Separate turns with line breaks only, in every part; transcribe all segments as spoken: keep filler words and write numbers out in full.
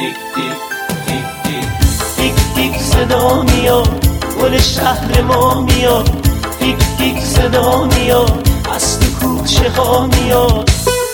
تیک تیک تیک تیک تیک تیک صدا میاد، گل شهر ما میاد. تیک تیک صدا میاد، از تو کوچه ها میاد.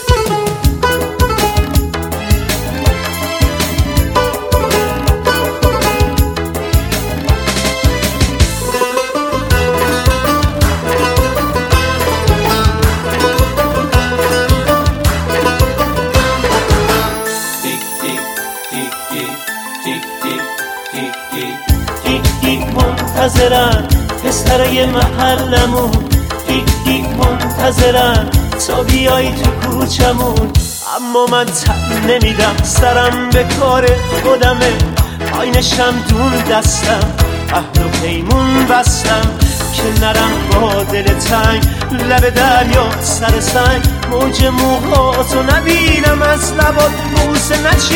تیک تیک منتظرن پسرای محلمون، تیک تیک منتظرن تا بیای تو کوچمون. اما من تن نمیدم، سرم به کار خودمه. آین شمدون دستم، عهد و پیمون بستم که نرم با دل تنگ لب دریا سر سنگ. موج موهاتو نبینم، از لبات بوسه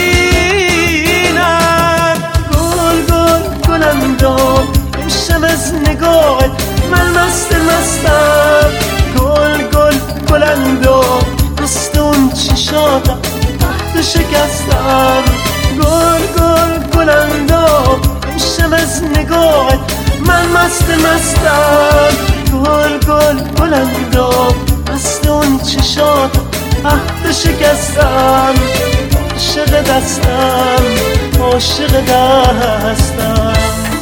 نچینم. گل گل گلندام امشب از نگاهت، من مست مستم. گل گل گلندام مست اون چشاتم، تحت شکستم. گل گل گلندام امشب از نگاهت، من مست مستم. گل گل گلندام مست اون چشاتم، تحت شکستم. عاشق دستم، عاشق دستم.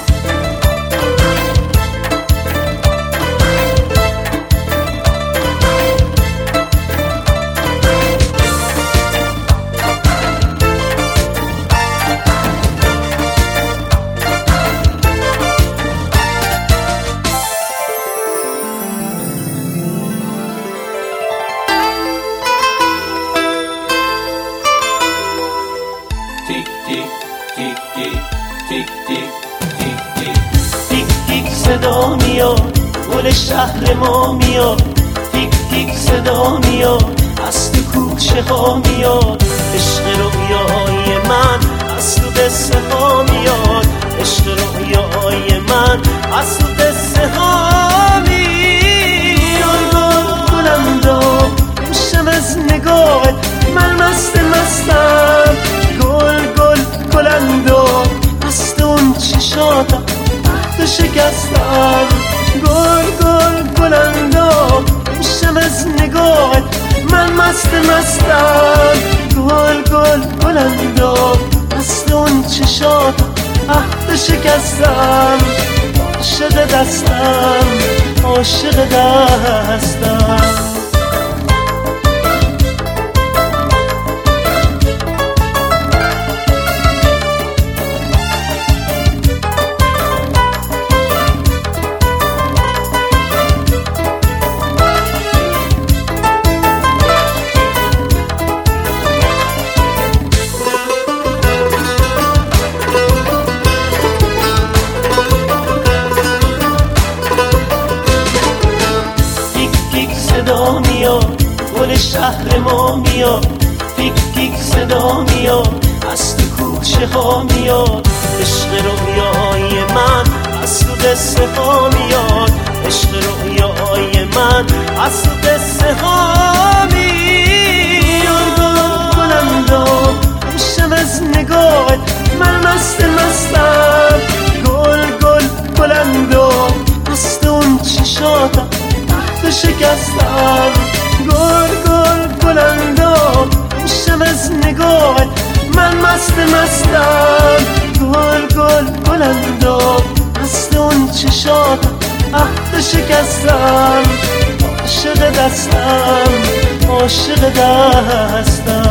تیک تیک تیک تیک تیک تیک تیک تیک تیک تیک صدا میاد، گل شهر ما میاد. تیک تیک صدا میاد، از تو کوچه ها میاد. عشق رویای من از تو قصه ها میاد. عشق رویای من از تو قصه ها میاد. گلندام امشب از نگاهت، من مست مستم. گل گل گلندام مست اون چشاتم، تحت شکستم. گل گل گلندام امشب از نگاهت، من مست مستم. گل گل گلندام مست اون چشاتم، تحت شکستم. عاشق دستم، عاشق دستم. صدا میاد، گل شهر ما میاد. تیک تیک صدا میاد، از تو کوچه ها میاد. عشق رویای من از تو قصه ها میاد. عشق رویای من از تو قصه ها میاد. گلندام امشب از نگاهت، من مست مستم. گل گل گلندام مست اون چشاتم، تحت شکستم. گل گل گلندام امشب از نگاهت، من مست مستم. گل گل گلندام مست اون چشاتم، تحت شکستم. عاشق دستم، عاشق دستم.